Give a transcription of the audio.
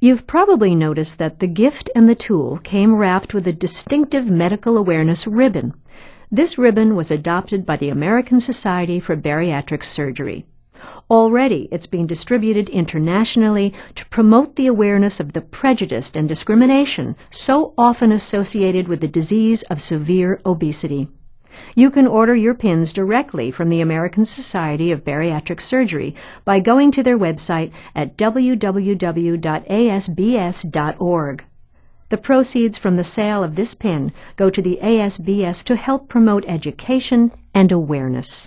You've probably noticed that the gift and the tool came wrapped with a distinctive medical awareness ribbon. This ribbon was adopted by the American Society for Bariatric Surgery. Already it's being distributed internationally to promote the awareness of the prejudice and discrimination so often associated with the disease of severe obesity. You can order your pins directly from the American Society of Bariatric Surgery by going to their website at www.asbs.org. The proceeds from the sale of this pin go to the ASBS to help promote education and awareness.